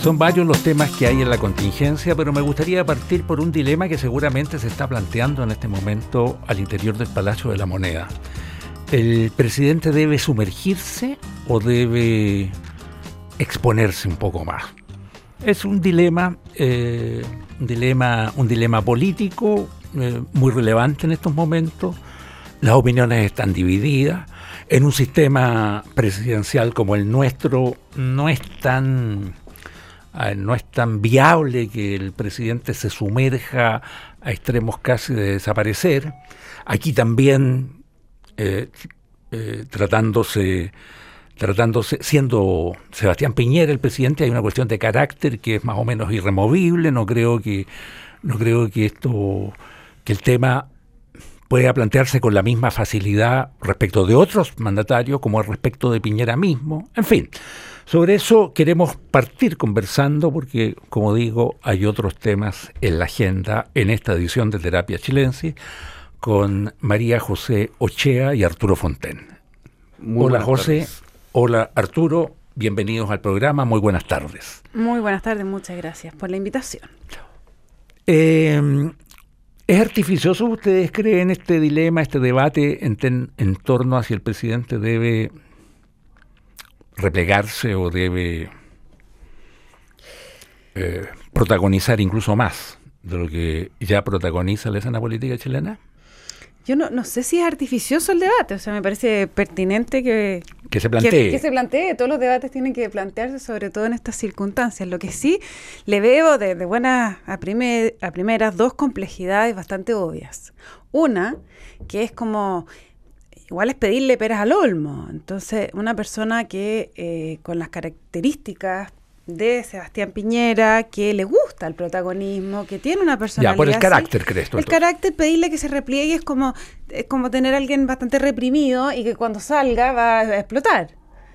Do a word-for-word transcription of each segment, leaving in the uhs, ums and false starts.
Son varios los temas que hay en la contingencia, pero me gustaría partir por un dilema que seguramente se está planteando en este momento al interior del Palacio de la Moneda. ¿El presidente debe sumergirse o debe exponerse un poco más? Es un dilema, eh, un dilema, un dilema político eh, muy relevante en estos momentos. Las opiniones están divididas. En un sistema presidencial como el nuestro no es tan, eh, no es tan viable que el presidente se sumerja a extremos casi de desaparecer. Aquí también, eh, eh, tratándose, tratándose, siendo Sebastián Piñera el presidente, hay una cuestión de carácter que es más o menos irremovible. No creo que, no creo que esto, que el tema pueda plantearse con la misma facilidad respecto de otros mandatarios como respecto de Piñera mismo. En fin, sobre eso queremos partir conversando porque, como digo, hay otros temas en la agenda en esta edición de Terapia Chilensis con María José Ochea y Arturo Fonten. Muy hola José, tardes. Hola Arturo, bienvenidos al programa, muy buenas tardes. Muy buenas tardes, muchas gracias por la invitación. Eh... ¿Es artificioso, ustedes creen, este dilema, este debate en, ten, en torno a si el presidente debe replegarse o debe eh, protagonizar incluso más de lo que ya protagoniza la escena política chilena? Yo no, no sé si es artificioso el debate, o sea, me parece pertinente que, que se plantee. Que, que se plantee. Todos los debates tienen que plantearse, sobre todo en estas circunstancias. Lo que sí le veo de, de buenas a, primer, a primeras dos complejidades bastante obvias. Una, que es como, igual es pedirle peras al olmo. Entonces, una persona que eh, con las características de Sebastián Piñera, que le gusta el protagonismo, que tiene una personalidad. Ya, por el carácter, así, ¿crees tú? El carácter, pedirle que se repliegue es como, es como tener a alguien bastante reprimido y que cuando salga va a explotar.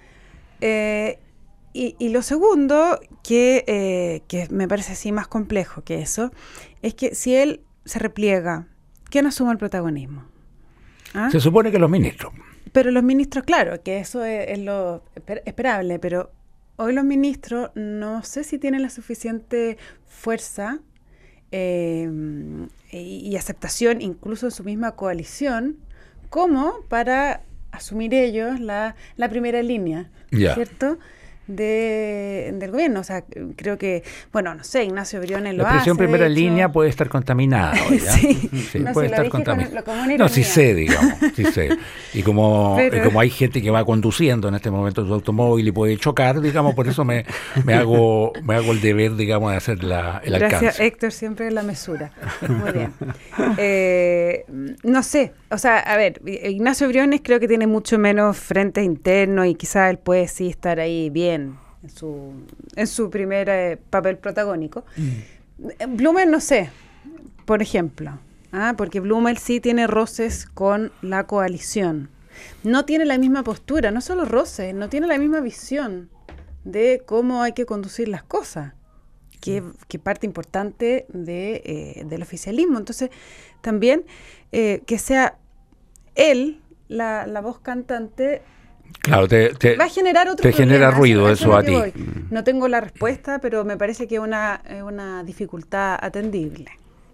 Eh, y, y lo segundo, que, eh, que me parece así más complejo que eso, es que si él se repliega, ¿quién asume el protagonismo? ¿Ah? Se supone que los ministros. Pero los ministros, claro, que eso es, es lo esperable, pero hoy los ministros no sé si tienen la suficiente fuerza eh, y, y aceptación, incluso en su misma coalición, como para asumir ellos la, la primera línea, yeah. ¿cierto?, de, del gobierno. O sea, creo que, bueno, no sé, Ignacio Briones lo hace. La expresión primera hecho... línea puede estar contaminada hoy, ¿ya? sí, sí no, puede si estar contaminada. No, sí sé, digamos, sí sé. Y como, Pero... y como hay gente que va conduciendo en este momento su automóvil y puede chocar, digamos, por eso me, me hago me hago el deber, digamos, de hacer la, el Gracias, alcance. Gracias, Héctor, siempre la mesura. Muy bien. Eh, no sé, o sea, a ver, Ignacio Briones creo que tiene mucho menos frente interno y quizás él puede sí estar ahí bien en su, en su primer eh, papel protagónico. Mm. Blumel, no sé, por ejemplo, ¿ah? porque Blumel sí tiene roces con la coalición. No tiene la misma postura, no solo roces, no tiene la misma visión de cómo hay que conducir las cosas, que, que parte importante de, eh, del oficialismo. Entonces, también eh, que sea él la, la voz cantante. Claro, te, te, va a generar otro te genera ruido eso a ti. Voy. No tengo la respuesta, pero me parece que es una, una dificultad atendible.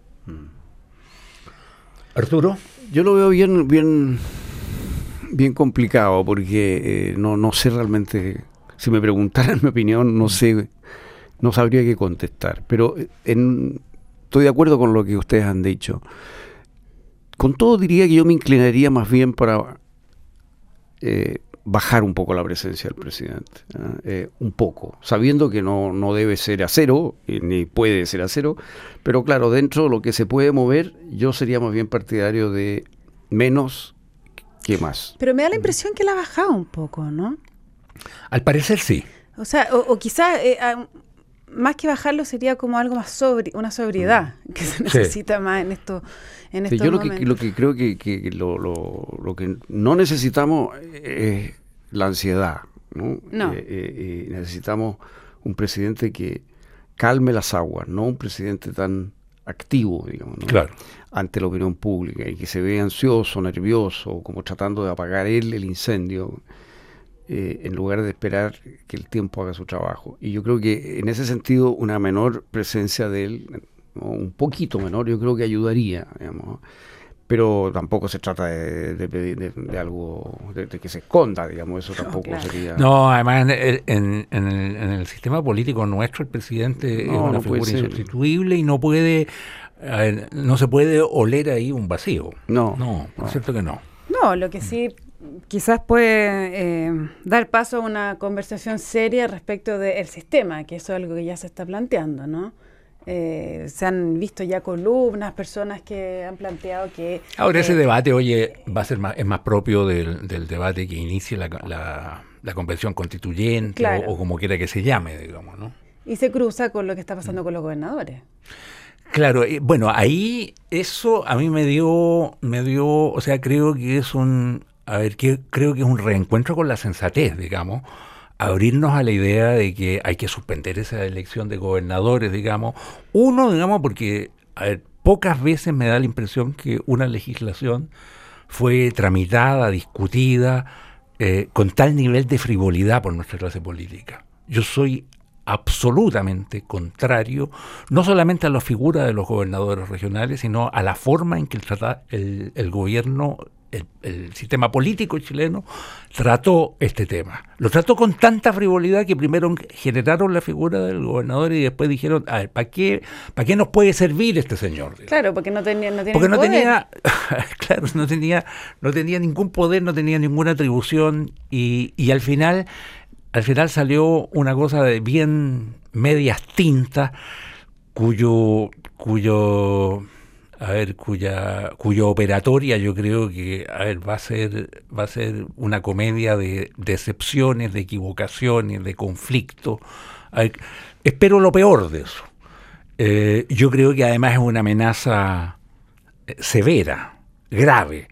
Arturo, yo lo veo bien, bien, bien complicado porque eh, no, no sé realmente. Si me preguntaran mi opinión, no sé, no sabría qué contestar. Pero en, estoy de acuerdo con lo que ustedes han dicho. Con todo diría que yo me inclinaría más bien para eh, bajar un poco la presencia del presidente, ¿eh? Eh, un poco, sabiendo que no, no debe ser a cero, eh, ni puede ser a cero, pero claro, dentro de lo que se puede mover, yo sería más bien partidario de menos que más. Pero me da la impresión que la ha bajado un poco, ¿no? Al parecer sí. O sea, o, o quizás eh, más que bajarlo sería como algo más sobri, una sobriedad mm. que se necesita sí. más en esto. En sí, yo lo que, lo que creo que, que lo, lo, lo que no necesitamos es la ansiedad, ¿no? no. Eh, eh, necesitamos un presidente que calme las aguas, no un presidente tan activo, digamos, ¿no? Claro. ante la opinión pública y que se ve ansioso, nervioso, como tratando de apagar él el incendio. eh, en lugar de esperar que el tiempo haga su trabajo. Y yo creo que en ese sentido una menor presencia de él, ¿no? Un poquito menor, yo creo que ayudaría, digamos. Pero tampoco se trata de, de, de, de, de algo de, de que se esconda, digamos, eso tampoco no, claro. sería... No, además en, en, en, el, en el sistema político nuestro el presidente no, es una no figura insustituible y no puede, ver, no se puede oler ahí un vacío. No. No, por no. cierto que no. No, lo que sí quizás puede eh, dar paso a una conversación seria respecto del sistema, que eso es algo que ya se está planteando, ¿no? Eh, se han visto ya columnas, personas que han planteado que... Ahora eh, ese debate, oye, va a ser más, es más propio del, del debate que inicie la, la, la convención constituyente, claro. o, o como quiera que se llame, digamos, ¿no? Y se cruza con lo que está pasando con los gobernadores. Claro, eh, bueno, ahí eso a mí me dio, me dio, o sea, creo que es un, a ver, que, creo que es un reencuentro con la sensatez, digamos, abrirnos a la idea de que hay que suspender esa elección de gobernadores, digamos. Uno, digamos, porque a ver, pocas veces me da la impresión que una legislación fue tramitada, discutida, eh, con tal nivel de frivolidad por nuestra clase política. Yo soy absolutamente contrario, no solamente a la figura de los gobernadores regionales, sino a la forma en que el, trata, el, el gobierno, el, el sistema político chileno trató este tema. Lo trató con tanta frivolidad que primero generaron la figura del gobernador y después dijeron, a ver, ¿para qué, ¿para qué nos puede servir este señor? Claro, porque no tenía, no porque no poder. tenía, claro, no tenía, no tenía ningún poder, no tenía ninguna atribución y, y al final Al final salió una cosa de bien medias tintas, cuyo, cuyo, a ver, cuya, cuya operatoria yo creo que, a ver, va a ser, va a ser una comedia de decepciones, de equivocaciones, de conflictos. A ver, espero lo peor de eso. Eh, yo creo que además es una amenaza severa, grave,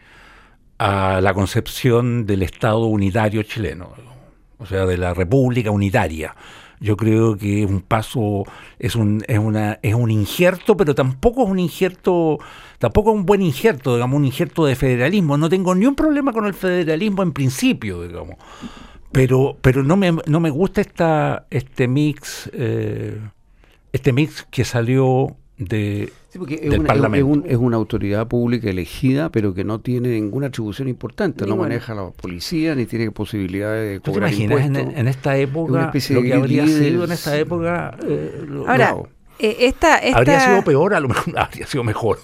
a la concepción del Estado unitario chileno. O sea, de la República Unitaria. Yo creo que es un paso, es un, es una, es un injerto, pero tampoco es un injerto, tampoco es un buen injerto, digamos, un injerto de federalismo. No tengo ni un problema con el federalismo en principio, digamos. Pero, pero no me, no me gusta esta, este mix, eh, este mix que salió de sí, porque es del una, Parlamento. Es, un, es una autoridad pública elegida, pero que no tiene ninguna atribución importante. Ninguna. No maneja la policía, ni tiene posibilidades de ¿Tú te cobrar imaginas en, impuestos? en esta época lo que habría líderes. sido en esta época? Eh, lo, Ahora, no. eh, esta, esta... Habría sido peor, a lo mejor habría sido mejor.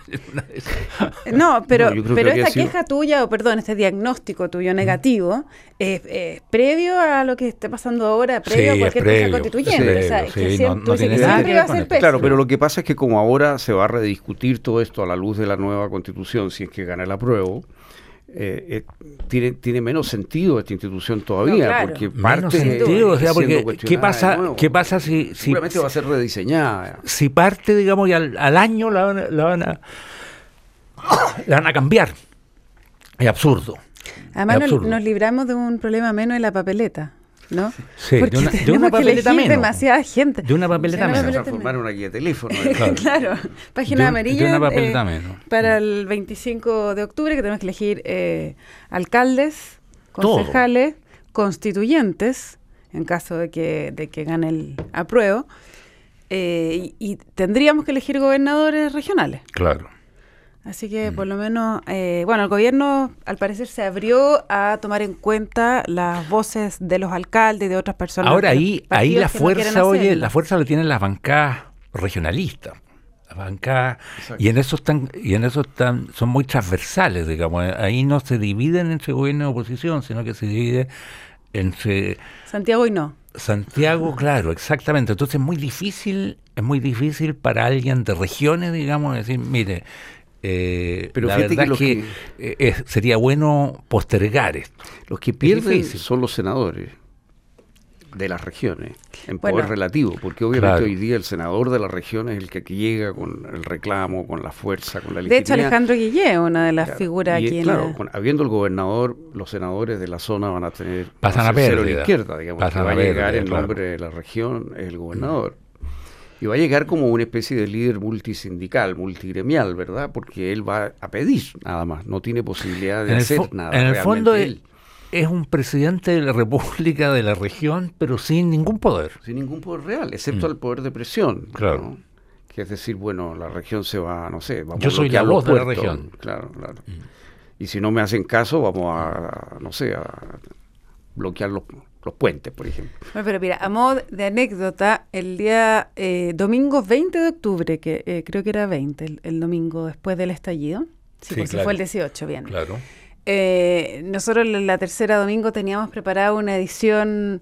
No, pero, no, pero que esta sido... queja tuya, o perdón, este diagnóstico tuyo negativo, es eh, previo a lo que esté pasando ahora, previo sí, a cualquier previo, cosa constituyente. previo, o sea, sí, que no, siempre, no tiene nada siempre que va a ver ser con pésimo. Claro, pero lo que pasa es que como ahora se va a rediscutir todo esto a la luz de la nueva Constitución, si es que gana el apruebo, eh, eh, tiene, tiene menos sentido esta institución todavía, no, claro. porque Menos parte sentido, o sea, porque ¿qué pasa, de ¿qué pasa si, si seguramente va a ser rediseñada? Si parte, digamos, y al, al año la van, a, la, van a, la van a cambiar? Es absurdo. Además es absurdo. Nos, nos libramos de un problema menos en la papeleta, ¿no? Sí, porque de una, de una papeleta menos. Demasiada gente. De una papeleta sí, menos. Se transformaron una guía de teléfono. Claro. claro. Página de, amarilla. De una papeleta eh, menos. Para el veinticinco de octubre, que tenemos que elegir eh, alcaldes, concejales, todo. Constituyentes, en caso de que, de que gane el apruebo, eh, y, y tendríamos que elegir gobernadores regionales. Claro. Así que, mm. por lo menos, eh, bueno, el gobierno al parecer se abrió a tomar en cuenta las voces de los alcaldes y de otras personas. Ahora ahí, ahí la fuerza, no oye, la fuerza la tienen las bancadas regionalistas. Las bancadas, y en eso están, y en eso están, son muy transversales, digamos. Ahí no se dividen entre gobierno y oposición, sino que se divide entre Santiago y no. Santiago, claro, exactamente. Entonces es muy difícil, es muy difícil para alguien de regiones, digamos, decir, mire, Eh, pero la verdad que es que, que eh, sería bueno postergar esto. Los que pierden son los senadores de las regiones, en bueno, poder relativo, porque obviamente claro. hoy día el senador de las regiones es el que, que llega con el reclamo, con la fuerza, con la legitimidad. De hecho, Alejandro Guillé, una de las claro. figuras y, aquí claro, en la... con, habiendo el gobernador, los senadores de la zona van a tener pasan a cero a la pérdida. izquierda, digamos, Pasan que va a pérdida, llegar en claro. nombre de la región el gobernador. Mm. Y va a llegar como una especie de líder multisindical, multigremial, ¿verdad? Porque él va a pedir nada más, no tiene posibilidad de en hacer fo- nada. En el realmente fondo, él. es un presidente de la República, de la región, pero sin ningún poder. Sin ningún poder real, excepto mm. el poder de presión. Claro. ¿no? Que es decir, bueno, la región se va, no sé, vamos Yo soy la voz de la región. Claro, claro. Mm. Y si no me hacen caso, vamos a, no sé, a bloquear los, los puentes, por ejemplo. Bueno, pero mira, a modo de anécdota, el día eh, domingo veinte de octubre, que eh, creo que era veinte, el, el domingo después del estallido, sí, sí, pues claro. Fue el dieciocho, bien. Claro. Eh, nosotros la tercera domingo teníamos preparada una edición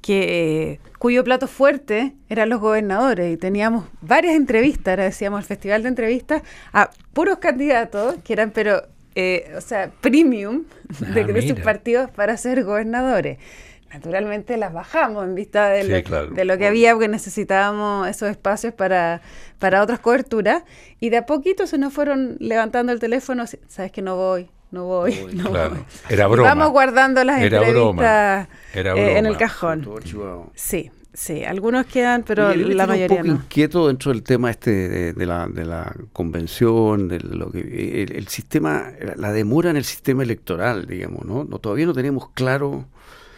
que eh, cuyo plato fuerte eran los gobernadores y teníamos varias entrevistas, ahora decíamos el festival de entrevistas a puros candidatos que eran pero eh, o sea premium de, ah, de sus partidos para ser gobernadores. Naturalmente las bajamos en vista de, sí, lo, claro. de lo que había, porque necesitábamos esos espacios para, para otras coberturas, y de a poquito se nos fueron levantando el teléfono, sabes que no voy, no voy, no, no claro. voy. Era broma. Vamos guardando las Era entrevistas Era broma. Eh, en el cajón. Sí, sí, algunos quedan, pero Oye, la mayoría un poco no. Inquieto dentro del tema este de, de, la, de la convención, de lo que el, el sistema, la demora en el sistema electoral, digamos, ¿no? no todavía no tenemos claro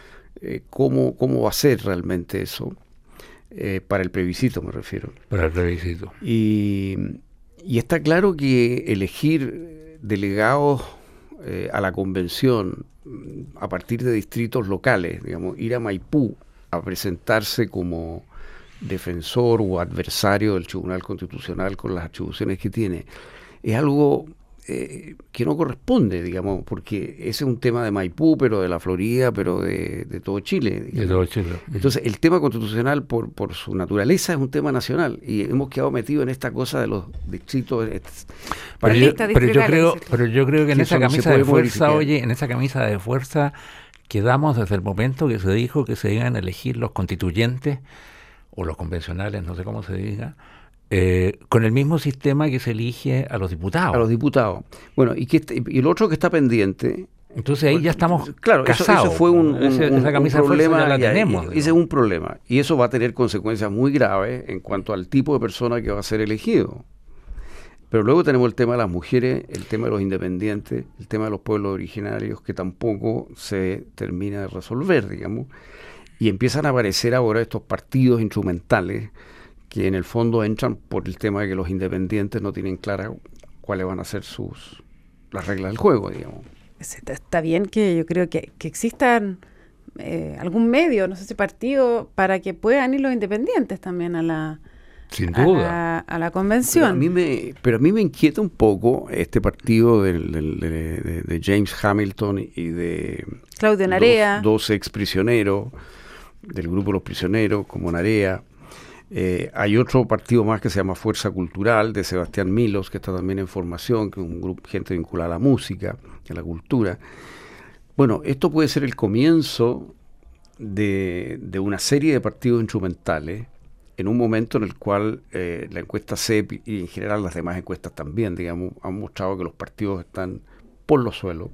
eh, cómo, cómo va a ser realmente eso, eh, para el plebiscito me refiero. Para el plebiscito. Y, y está claro que elegir delegados eh, a la convención a partir de distritos locales, digamos, ir a Maipú a presentarse como defensor o adversario del Tribunal Constitucional con las atribuciones que tiene, es algo eh, que no corresponde, digamos, porque ese es un tema de Maipú, pero de la Florida, pero de, de todo Chile. Digamos. De todo Chile. Entonces, el tema constitucional, por, por su naturaleza, es un tema nacional, y hemos quedado metidos en esta cosa de los distritos. Pero yo, pero yo creo, pero yo creo que en esa camisa de fuerza, oye, en esa camisa de fuerza quedamos desde el momento que se dijo que se iban a elegir los constituyentes o los convencionales, no sé cómo se diga, eh, con el mismo sistema que se elige a los diputados. A los diputados. Bueno, y, que, y el otro que está pendiente... Entonces ahí ya estamos claro, casados. Eso, eso fue un, un, ese, esa camisa un problema, de fuerza ya la tenemos. Y, ese es un problema. Y eso va a tener consecuencias muy graves en cuanto al tipo de persona que va a ser elegido. Pero luego tenemos el tema de las mujeres, el tema de los independientes, el tema de los pueblos originarios, que tampoco se termina de resolver, digamos. Y empiezan a aparecer ahora estos partidos instrumentales que en el fondo entran por el tema de que los independientes no tienen clara cuáles van a ser sus las reglas del juego, digamos. Está bien que yo creo que, que existan eh, algún medio, no sé si partido, para que puedan ir los independientes también a la... Sin duda. A la, a la convención. Pero a, mí me, pero a mí me inquieta un poco este partido del, del, de, de, de James Hamilton y de Claudio Narea. Dos, dos ex prisioneros del grupo Los Prisioneros, como Narea. Eh, hay otro partido más que se llama Fuerza Cultural, de Sebastián Milos, que está también en formación, que es un grupo gente vinculada a la música, a la cultura. Bueno, esto puede ser el comienzo de, de una serie de partidos instrumentales en un momento en el cual eh, la encuesta C E P y en general las demás encuestas también, digamos, han mostrado que los partidos están por los suelos,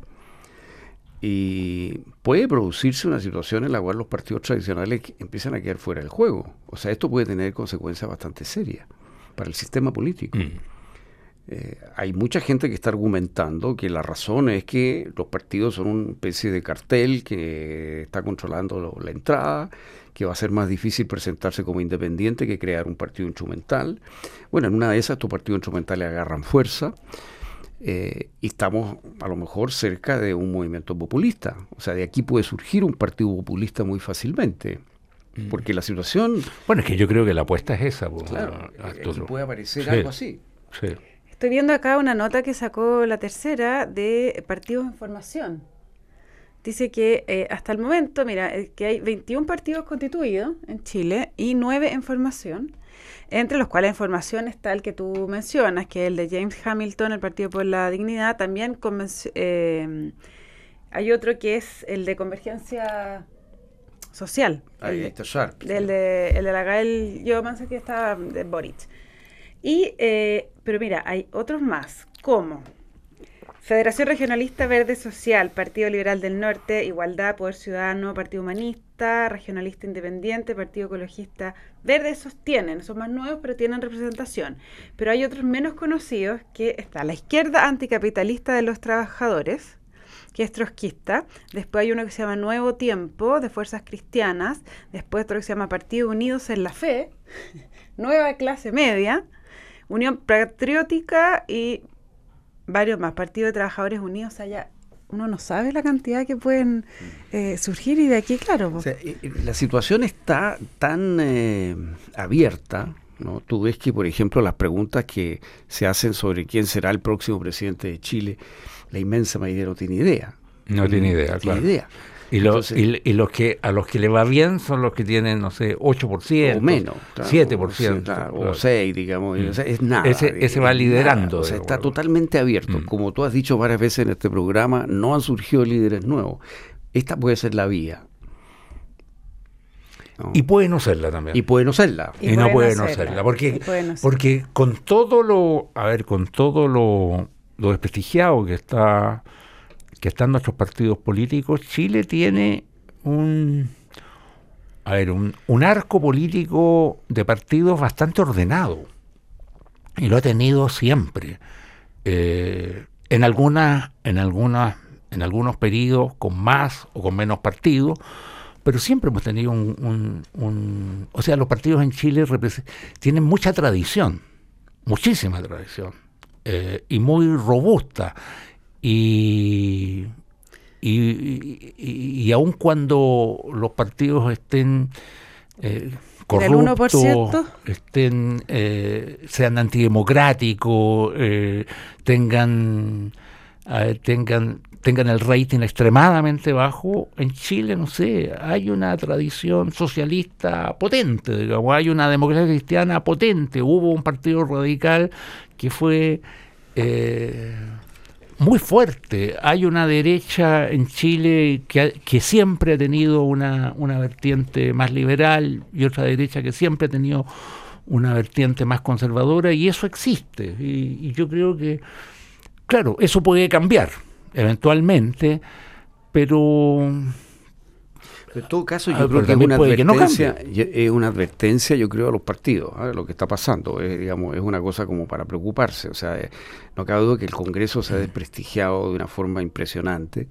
y puede producirse una situación en la cual los partidos tradicionales empiezan a quedar fuera del juego. O sea, esto puede tener consecuencias bastante serias para el sistema político. Mm. Eh, hay mucha gente que está argumentando que la razón es que los partidos son una especie de cartel que está controlando lo, la entrada, que va a ser más difícil presentarse como independiente que crear un partido instrumental. Bueno, en una de esas estos partidos instrumentales agarran fuerza, eh, y estamos a lo mejor cerca de un movimiento populista. O sea, de aquí puede surgir un partido populista muy fácilmente, porque la situación... Bueno, es que yo creo que la apuesta es esa. Pues, claro, aquí puede aparecer sí, algo así. Sí. Estoy viendo acá una nota que sacó La Tercera de Partidos en Formación. Dice que eh, hasta el momento, mira, eh, que hay veintiún partidos constituidos en Chile y nueve en formación, entre los cuales en formación está el que tú mencionas, que es el de James Hamilton, el Partido por la Dignidad. También eh, hay otro que es el de Convergencia Social. Ahí el, está Sharp. El de, el de la Gael Yomansky, que está de Boric. Y, eh, pero mira, hay otros más, como Federación Regionalista Verde Social, Partido Liberal del Norte, Igualdad, Poder Ciudadano, Partido Humanista, Regionalista Independiente, Partido Ecologista Verde. Esos tienen, son más nuevos, pero tienen representación. Pero hay otros menos conocidos, que está la Izquierda Anticapitalista de los Trabajadores, que es trotskista, después hay uno que se llama Nuevo Tiempo, de Fuerzas Cristianas, después otro que se llama Partido Unidos en la Fe, Nueva Clase Media, Unión Patriótica y varios más, Partido de Trabajadores Unidos. Allá uno no sabe la cantidad que pueden eh, surgir, y de aquí, claro. O sea, la situación está tan eh, abierta, ¿no? Tú ves que, por ejemplo, las preguntas que se hacen sobre quién será el próximo presidente de Chile, la inmensa mayoría no tiene idea. No tiene idea, no claro. Tiene idea. Y, los, Entonces, y, y los que a los que le va bien son los que tienen, no sé, ocho por ciento. O menos. Claro, siete por ciento. Sí, claro, claro. O seis, digamos. Mm. O sea, es nada. Ese, ese va liderando. Nada. O sea, está totalmente abierto. Mm. Como tú has dicho varias veces en este programa, no han surgido líderes nuevos. Esta puede ser la vía. ¿No? Y puede no serla también. Y puede no serla. Y, y no puede no serla. Porque, no porque con todo lo, a ver, con todo lo, lo desprestigiado que está... que están nuestros partidos políticos, Chile tiene un a ver un, un arco político de partidos bastante ordenado, y lo ha tenido siempre, eh, en algunas en algunas en algunos periodos con más o con menos partidos, pero siempre hemos tenido un, un, un o sea, los partidos en Chile represent, tienen mucha tradición, muchísima tradición, eh, y muy robusta. Y, y, y, y aun cuando los partidos estén eh, corruptos, estén, eh, sean antidemocráticos, eh, tengan, eh, tengan, tengan el rating extremadamente bajo, en Chile, no sé, hay una tradición socialista potente, digamos, hay una democracia cristiana potente. Hubo un partido radical que fue... Eh, muy fuerte. Hay una derecha en Chile que, que siempre ha tenido una, una vertiente más liberal, y otra derecha que siempre ha tenido una vertiente más conservadora, y eso existe. Y, y yo creo que, claro, eso puede cambiar eventualmente, pero... En todo caso, yo ah, creo que es una advertencia, no es una advertencia, yo creo, a los partidos, ¿eh? Lo que está pasando, es, digamos, es una cosa como para preocuparse. O sea, eh, no cabe duda que el Congreso se ha desprestigiado de una forma impresionante,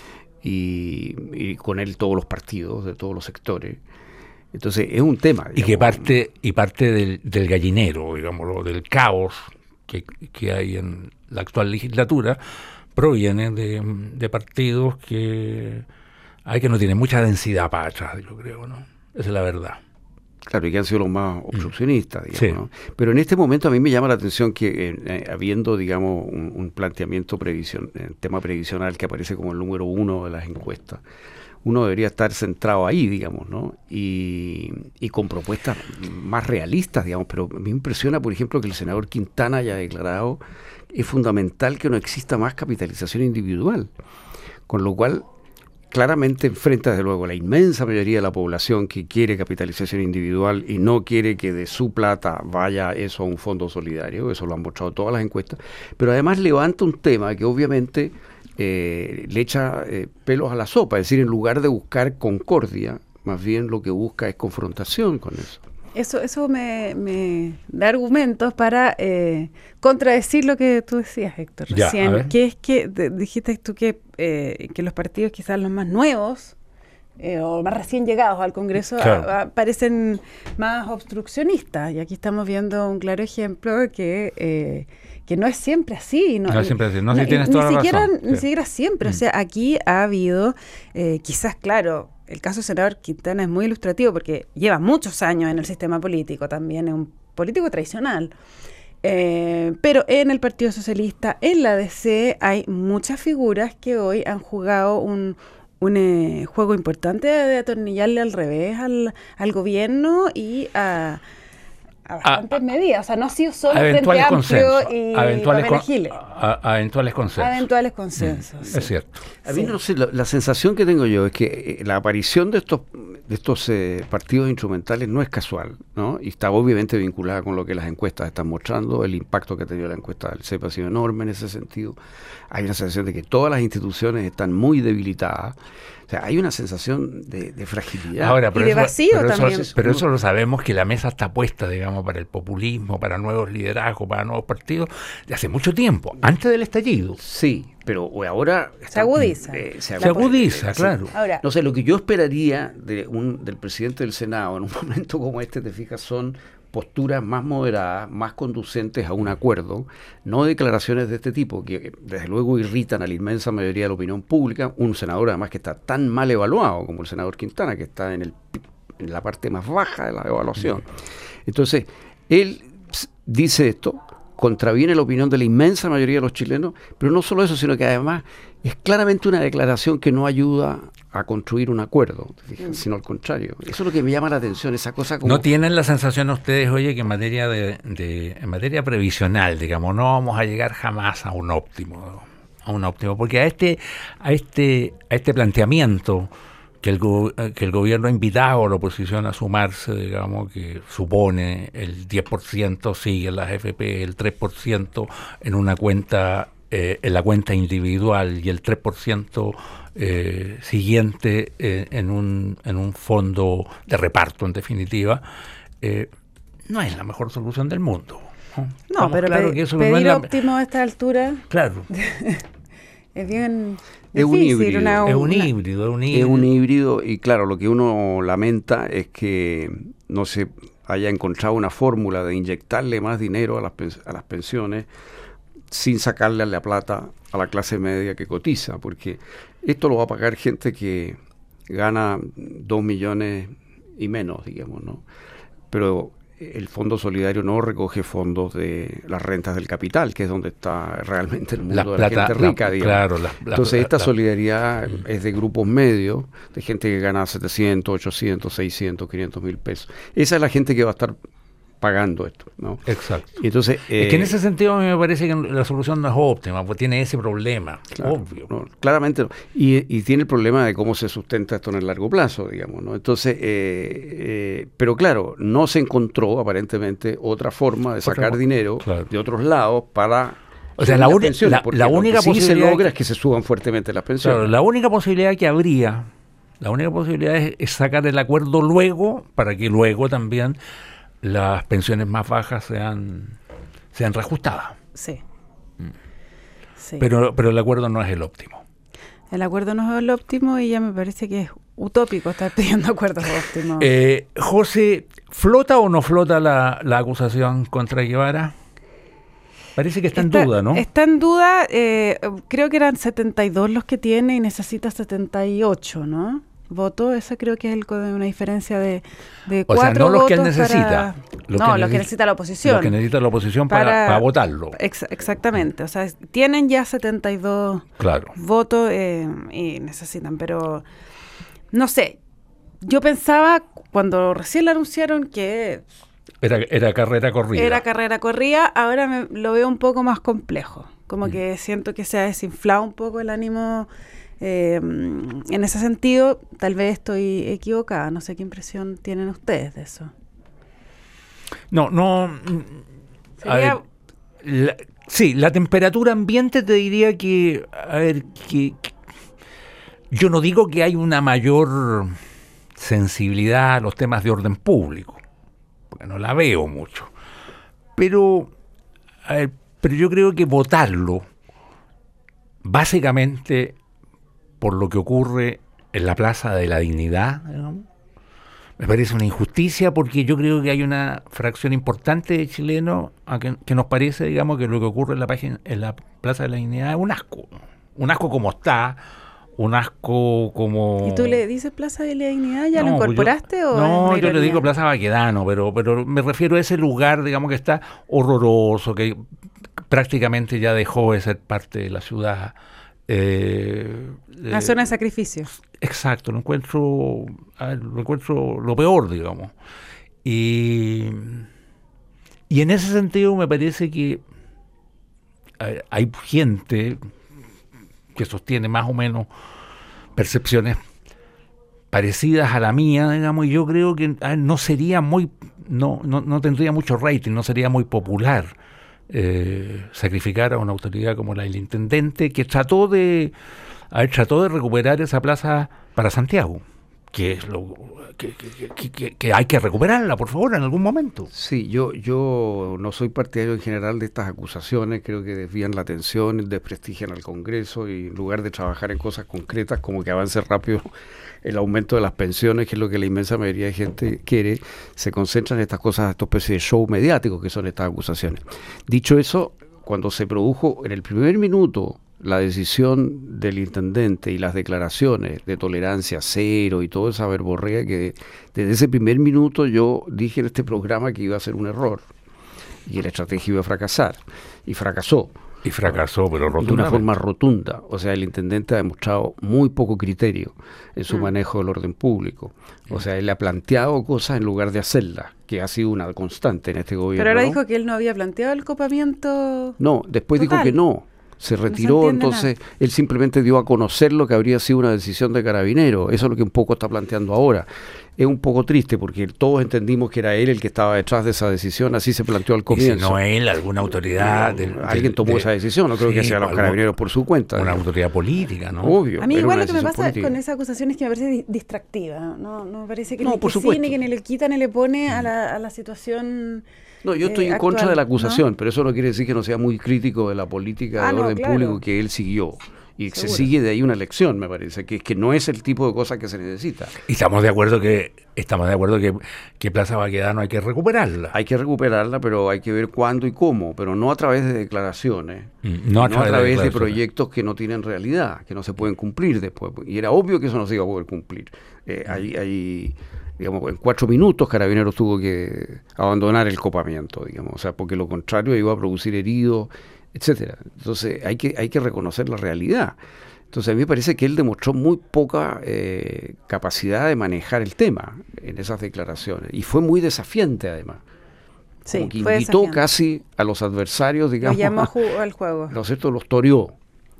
y, y con él todos los partidos, de todos los sectores. Entonces, es un tema. Digamos, y que parte, y parte del, del gallinero, digamos, del caos que, que hay en la actual legislatura, proviene de, de partidos que... hay que no tiene mucha densidad para atrás, yo creo, ¿no? Esa es la verdad. Claro, y que han sido los más obstruccionistas, digamos, sí. ¿No? Pero en este momento a mí me llama la atención que, eh, eh, habiendo, digamos, un, un planteamiento prevision, eh, tema previsional que aparece como el número uno de las encuestas, uno debería estar centrado ahí, digamos, ¿no? Y, y con propuestas más realistas, digamos, pero me impresiona, por ejemplo, que el senador Quintana haya declarado es fundamental que no exista más capitalización individual, con lo cual... claramente enfrenta, desde luego, la inmensa mayoría de la población que quiere capitalización individual y no quiere que de su plata vaya eso a un fondo solidario. Eso lo han mostrado todas las encuestas, pero además levanta un tema que obviamente eh, le echa eh, pelos a la sopa, es decir, en lugar de buscar concordia, más bien lo que busca es confrontación con eso. Eso, eso me, me da argumentos para eh, contradecir lo que tú decías, Héctor, ya, recién, que es que de, dijiste tú que, eh, que los partidos quizás los más nuevos eh, o más recién llegados al Congreso claro. a, a, parecen más obstruccionistas, y aquí estamos viendo un claro ejemplo que... Eh, que no es siempre así. No, no es siempre así, no, no si tienes ni, toda ni la siquiera, razón. Ni sí. siquiera siempre, mm. o sea, aquí ha habido, eh, quizás, claro, el caso del senador Quintana es muy ilustrativo porque lleva muchos años en el sistema político, también es un político tradicional, eh, pero en el Partido Socialista, en la D C, hay muchas figuras que hoy han jugado un... un eh, juego importante de atornillarle al revés al, al gobierno y a... a bastantes a, medidas, o sea, no ha sido solo Frente Amplio y eventuales, Pamela con, Giles. A, a eventuales consensos. A eventuales consensos, mm, sí. Es cierto. A mí sí. no sé, la, la sensación que tengo yo es que eh, la aparición de estos de estos eh, partidos instrumentales no es casual, ¿no? Y está obviamente vinculada con lo que las encuestas están mostrando. El impacto que ha tenido la encuesta del C E P ha sido enorme en ese sentido. Hay una sensación de que todas las instituciones están muy debilitadas. O sea, hay una sensación de, de fragilidad. Ahora, pero y de eso, vacío pero también. Eso, pero eso lo sabemos, que la mesa está puesta, digamos, para el populismo, para nuevos liderazgos, para nuevos partidos, de hace mucho tiempo, antes del estallido. Sí, pero ahora... Se agudiza. Eh, se Se agudiza, claro. Sí. Ahora, No sé, lo que yo esperaría de un, del presidente del Senado en un momento como este, te fijas, son posturas más moderadas, más conducentes a un acuerdo, no declaraciones de este tipo, que desde luego irritan a la inmensa mayoría de la opinión pública. Un senador además que está tan mal evaluado como el senador Quintana, que está en, el, en la parte más baja de la evaluación. Entonces, él dice esto, contraviene la opinión de la inmensa mayoría de los chilenos, pero no solo eso, sino que además es claramente una declaración que no ayuda a construir un acuerdo, fijas, sino al contrario. Eso es lo que me llama la atención, esa cosa como... ¿No tienen la sensación ustedes, oye, que en materia de, de en materia previsional, digamos, no vamos a llegar jamás a un óptimo, a un óptimo, porque a este a este a este planteamiento que el go, que el gobierno ha invitado a la oposición a sumarse, digamos, que supone el diez por ciento sigue en las F P, el tres por ciento en una cuenta eh, en la cuenta individual y el tres por ciento Eh, siguiente eh, en un en un fondo de reparto, en definitiva, eh, no es la mejor solución del mundo. No, no, pero claro pe- que eso pedir no es la... óptimo a esta altura Claro, es bien Es un difícil. híbrido. Una, es un una- híbrido, es un híbrido. Es un híbrido y claro, lo que uno lamenta es que no se haya encontrado una fórmula de inyectarle más dinero a las, pens- a las pensiones sin sacarle la plata a la clase media que cotiza, porque esto lo va a pagar gente que gana dos millones y menos, digamos, ¿no? Pero el Fondo Solidario no recoge fondos de las rentas del capital, que es donde está realmente el mundo La de plata, la gente rica, la- digamos. claro, la- la- Entonces la- esta la- solidaridad es de grupos medios, de gente que gana setecientos, ochocientos, seiscientos, quinientos mil pesos. Esa es la gente que va a estar pagando esto, ¿no? Exacto. Y entonces, Es que en eh, ese sentido a mí me parece que la solución no es óptima, pues tiene ese problema, claro, obvio. no, claramente no. Y, y tiene el problema de cómo se sustenta esto en el largo plazo, digamos, ¿no? Entonces, eh, eh, pero claro, no se encontró aparentemente otra forma de sacar Otra- dinero claro. de otros lados para O sea, subir la las uni- pensiones, la- porque la lo que única sí se posibilidad logra que- es que se suban fuertemente las pensiones. Claro, la única posibilidad que habría, la única posibilidad es, es sacar el acuerdo luego, para que luego también las pensiones más bajas sean sean reajustadas. Sí. Sí. Pero pero el acuerdo no es el óptimo. El acuerdo no es el óptimo y ya me parece que es utópico estar pidiendo acuerdos óptimos. Eh, José, ¿flota o no flota la, la acusación contra Guevara? Parece que está, en duda, ¿no? Está en duda, eh, creo que eran setenta y dos los que tiene y necesita setenta y ocho, ¿no? Voto, esa creo que es el, una diferencia de, de O sea, cuatro no los que él votos necesita. para- los no, que los que necesita- necesita la oposición. Lo que necesita la oposición para, Para- para votarlo. Ex- exactamente, o sea, tienen ya setenta y dos Claro. votos eh, y necesitan, pero no sé, yo pensaba cuando recién lo anunciaron que Era, era carrera corrida. era carrera corrida, ahora me, lo veo un poco más complejo, como Mm. que siento que se ha desinflado un poco el ánimo eh, en ese sentido. Tal vez estoy equivocada, no sé qué impresión tienen ustedes de eso. No, no. mm, a Sería- ver, la- sí, la temperatura ambiente te diría que, a ver, que, que- yo no digo que hay una mayor sensibilidad a los temas de orden público, porque no la veo mucho, pero, a ver, pero yo creo que votarlo, básicamente por lo que ocurre en la Plaza de la Dignidad, digamos, me parece una injusticia, porque yo creo que hay una fracción importante de chilenos a que, que nos parece, digamos, que lo que ocurre en la página, en la Plaza de la Dignidad es un asco. Un asco como está, un asco como... ¿Y tú le dices Plaza de la Dignidad? ¿Ya lo No, pues yo- incorporaste o No, es una yo le ironía? digo Plaza Baquedano, pero, pero me refiero a ese lugar, digamos, que está horroroso, que prácticamente ya dejó de ser parte de la ciudad. Eh, Una eh, zona de sacrificio. Exacto, lo encuentro, a ver, lo encuentro lo peor, digamos. Y, y en ese sentido me parece que a ver, hay gente que sostiene más o menos percepciones parecidas a la mía, digamos, y yo creo que ah, no sería muy, no, no, no tendría mucho rating, no sería muy popular eh, sacrificar a una autoridad como la del intendente, que trató de, a ver, trató de recuperar esa plaza para Santiago, que es lo que, que, que, que hay que recuperarla, por favor, en algún momento. Sí, yo, yo no soy partidario en general de estas acusaciones, creo que desvían la atención, desprestigian al Congreso y en lugar de trabajar en cosas concretas como que avance rápido el aumento de las pensiones, que es lo que la inmensa mayoría de gente quiere, se concentran en estas cosas, esta especie de show mediático que son estas acusaciones. Dicho eso, cuando se produjo en el primer minuto la decisión del intendente y las declaraciones de tolerancia cero y toda esa verborrea, que desde ese primer minuto yo dije en este programa que iba a ser un error y la estrategia iba a fracasar, y fracasó. Y fracasó, pero rotundamente. De una forma rotunda. O sea, el intendente ha demostrado muy poco criterio en su Mm. manejo del orden público. O sea, él ha planteado cosas en lugar de hacerlas, que ha sido una constante en este gobierno. Pero ahora ¿no? dijo que él no había planteado el copamiento. No, después Total. dijo que no. Se retiró, No se entiende entonces él simplemente dio a conocer lo que habría sido una decisión de Carabineros. Eso es lo que un poco está planteando ahora. Es un poco triste porque todos entendimos que era él el que estaba detrás de esa decisión, así se planteó al Y si comienzo. no él, alguna autoridad. No, del- alguien del- tomó de- esa decisión, no creo sí, que sea los algo- Carabineros por su cuenta. Una digamos. autoridad política, ¿no? Obvio. A mí era igual una lo que me decisión pasa política. con esa acusación es que me parece di- distractiva. No, no me parece que No, ni por que sí, supuesto. ni que ni le quita ni le pone a la, a la situación. No, yo estoy eh, en contra actual, de la acusación, ¿no? pero eso no quiere decir que no sea muy crítico de la política Ah, de no, orden claro. público que él siguió. Y se Seguro. sigue de ahí una lección, me parece, que, que no es el tipo de cosas que se necesita. Y estamos de acuerdo que estamos de acuerdo que, que Plaza Baquedano hay que recuperarla. Hay que recuperarla, pero hay que ver cuándo y cómo, pero no a través de declaraciones, Mm, no a través de de, declaraciones. proyectos que no tienen realidad, que no se pueden cumplir después. Y era obvio que eso no se iba a poder cumplir. Eh, hay, hay, digamos, en cuatro minutos Carabineros tuvo que abandonar el copamiento, digamos, o sea, porque lo contrario iba a producir heridos, etcétera. Entonces hay que, hay que reconocer la realidad. Entonces a mí me parece que él demostró muy poca eh, capacidad de manejar el tema en esas declaraciones. Y fue muy desafiante además. Sí, Como que fue invitó desafiante. casi a los adversarios, Lo digamos, llamó a- ju- al juego. ¿no es cierto? Los toreó.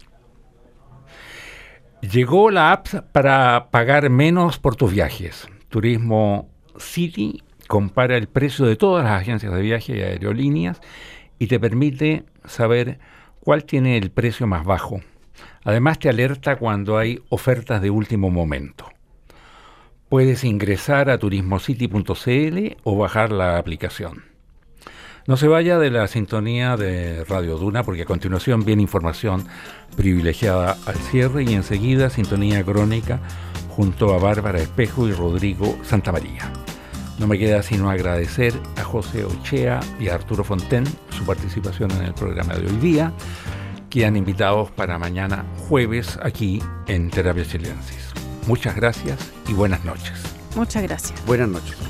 Llegó la app para pagar menos por tus viajes. Turismo City compara el precio de todas las agencias de viaje y aerolíneas y te permite saber cuál tiene el precio más bajo. Además te alerta cuando hay ofertas de último momento. Puedes ingresar a turismocity punto c l o bajar la aplicación. No se vaya de la sintonía de Radio Duna porque a continuación viene información privilegiada al cierre y enseguida sintonía crónica junto a Bárbara Espejo y Rodrigo Santamaría. No me queda sino agradecer a José Ochea y a Arturo Fonten su participación en el programa de hoy día, que han invitados para mañana jueves aquí en Terapia Chilensis. Muchas gracias y buenas noches. Muchas gracias. Buenas noches.